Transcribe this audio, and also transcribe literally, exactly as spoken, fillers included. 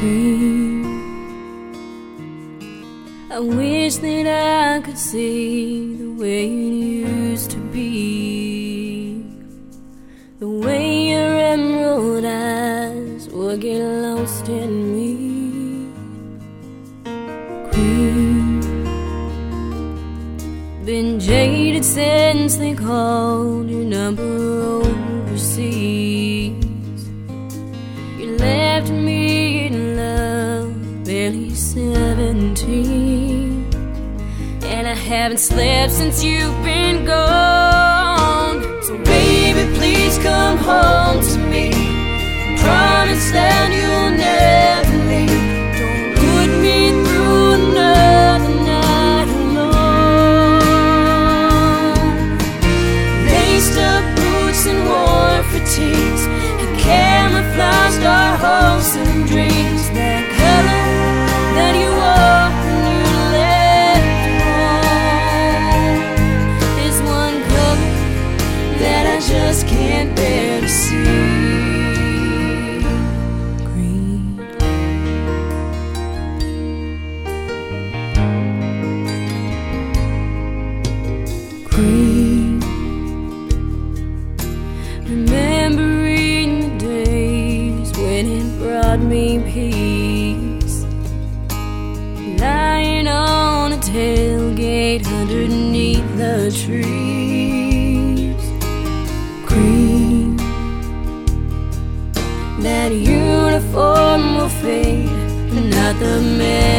Green. I wish that I could see the way it used to be, the way your emerald eyes would get lost in me. Green. Been jaded since they called your number overseas. You left me in love, barely seventeen, and I haven't slept since you've been gone. So baby, please come home to me. Promise that you'll never leave. Don't put me through another night alone. Laced up boots and worn fatigues and camouflaged our hopes and dreams. That color that you wore when you left home is one color that I just can't bear to see. Green. Green. Remembering the days when it brought me peace, lying on a tailgate underneath the trees. Green. That uniform will fade, but not the man